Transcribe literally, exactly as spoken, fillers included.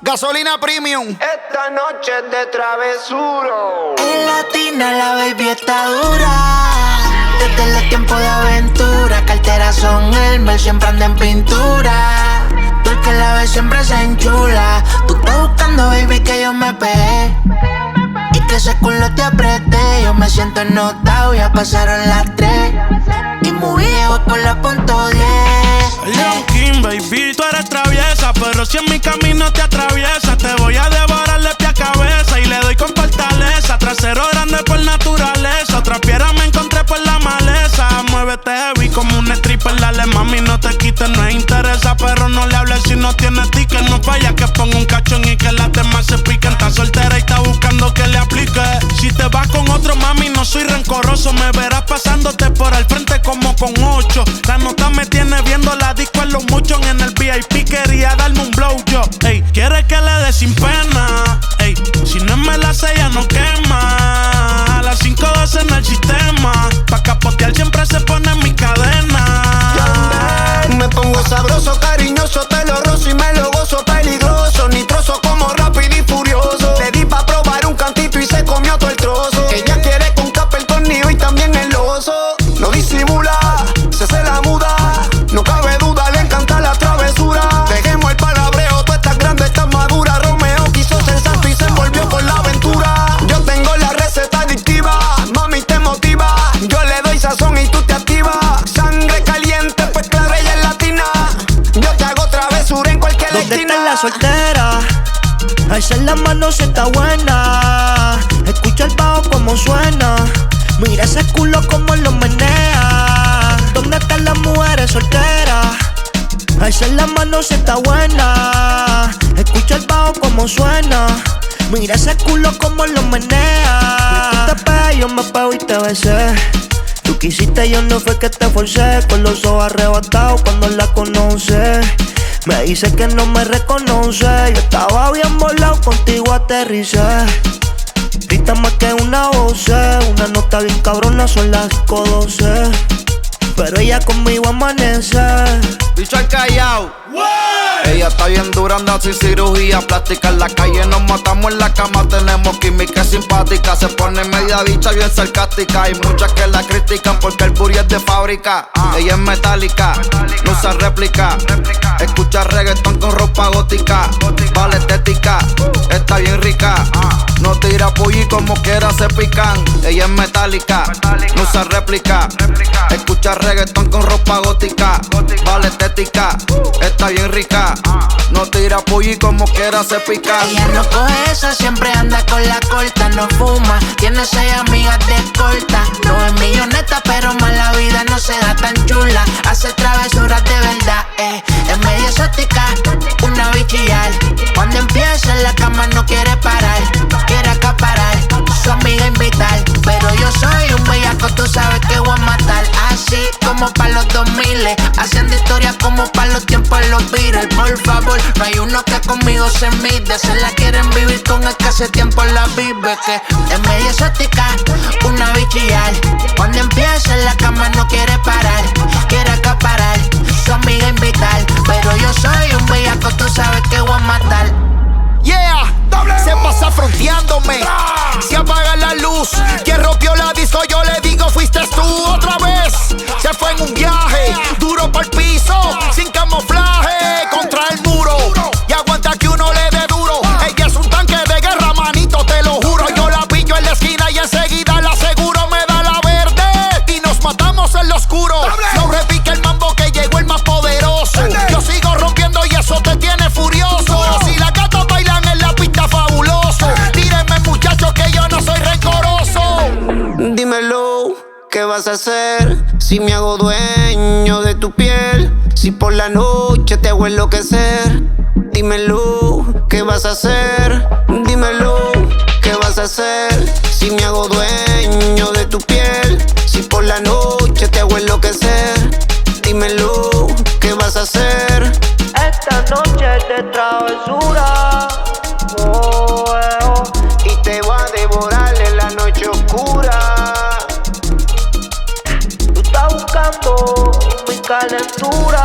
Gasolina Premium. Esta noche es de travesuro. En Latina la baby está dura. Desde los tiempos de aventura. Carteras son Elmer, siempre anda en pintura. Tú el que la ves siempre se enchula. Tú estás buscando, baby, que yo me pegué y que ese culo te apreté. Yo me siento ennotado, ya pasaron las tres y muy viejo con la punto diez. Leon King, baby, tú eres traviesa, pero si en mi camino te atraviesa, te voy a devorar de pie a cabeza y le doy con fortaleza. Trasero grande por naturaleza, otra piedra me encontré por la maleza. Muévete heavy como un stripper, dale mami, no te quites, no interesa, pero no le hables si no tienes ticket. No falla que ponga un cachón y que las demás se piquen. Está soltera y está buscando que le aplique. Si te vas con otro, mami, no soy rencoroso. Me verás pasándote por el frente como con ocho. La nota me tiene viendo la disco en los muchos. En el V I P quería darme un blow yo. Ey, quiere que le dé sin pena. Ey, si no me la sella no quema. A las cinco doce en el sistema. Pa' capotear siempre se pone en mi cadena. Me pongo sabroso, cariñoso, te lo rozo y me lo gozo. Peligroso, nitroso como rápido y furioso. Le di pa' probar un cantito y se comió todo el trozo. Ella quiere con capa el tornillo y también el oso. No disimula, se se la muda. No cabe duda, le encanta la travesura. Dejemos el palabreo, tú estás grande, estás madura. Romeo quiso ser santo y se envolvió con la aventura. Yo tengo la receta adictiva, mami te motiva. Yo le doy sazón y tú te activas. Sangre caliente, pues claro, ella es latina. Yo te hago travesura en cualquier ¿Dónde esquina. está la soltera? Alza la mano si está buena. Escucha el bajo como suena. Mira ese culo como lo menea. ¿Dónde están las mujeres solteras? Alza la mano si está buena. Escucha el bajo como suena. Mira ese culo como lo menea. Tú te pegas, yo me pego y te besé. Tú quisiste, yo no fue que te forcé. Con los ojos arrebatados cuando la conoce. Me dice que no me reconoce. Yo estaba bien volado, contigo aterricé. Grita más que una voz, una nota bien cabrona, son las cinco doce. Pero ella conmigo amanece. Bicho al callao. Ella está bien dura, anda sin cirugía plástica. En la calle nos matamos, en la cama tenemos química simpática. Se pone media bicha bien sarcástica. Hay muchas que la critican porque el booty es de fábrica. Ella es metálica, no usa réplica. Escucha reggaetón con ropa gótica. Vale estética, está bien rica. No tira pulli como quiera se pican. Ella es metálica, no usa réplica. Escucha reggaetón con ropa gótica. Vale estética, está bien rica. No tira pulli como quiera se pican. Ella no coge esa, siempre anda con la corta. No fuma, tiene seis amigas de escolta. No es milloneta, pero más la vida no se da tan chula. Hace travesuras de verdad, eh. Es medio exótica, una bichillar. Cuando empieza en la cama no quiere parar. Quiere acaparar, su amiga invitar. Pero yo soy un bellaco, tú sabes que voy a matar. Así como pa' los dos miles, haciendo historias como pa' los tiempos de los Beatles. Por favor, no hay uno que conmigo se mide. Se la quieren vivir con el que hace tiempo la vive. Que es medio exótica, una bichillar. Cuando empieza en la cama no quiere parar. Quiere acaparar, su amiga invitar. Pero yo soy un bellaco, tú sabes que voy a matar. Yeah, se pasa fronteándome. Se apaga la luz. Quien rompió la disco, yo le digo, fuiste tú otra vez. Se fue en un viaje, duro por el piso, sin camuflaje, contra el muro. Y aguanta que uno le dé duro. Ella es un tanque de guerra, manito, te lo juro. Yo la pillo en la esquina y enseguida la aseguro. Me da la verde y nos matamos en lo oscuro. No repique el mambo que llegó el más poderoso. Yo sigo rompiendo y eso te tiene furioso. Si la gata bailan en la pista, fabuloso. Tírenme, muchachos, que yo no soy rencoroso. Dímelo, ¿qué vas a hacer si me hago dueño de tu piel? Si por la noche te hago enloquecer. Dímelo, ¿qué vas a hacer? Dímelo, ¿qué vas a hacer si me hago dueño de tu piel? Si por la noche te hago enloquecer. Dímelo, ¿qué vas a hacer? Esta noche es de travesura. Oh, eh, oh. Y te va a devorar en la noche oscura. Tú estás buscando mi calentura.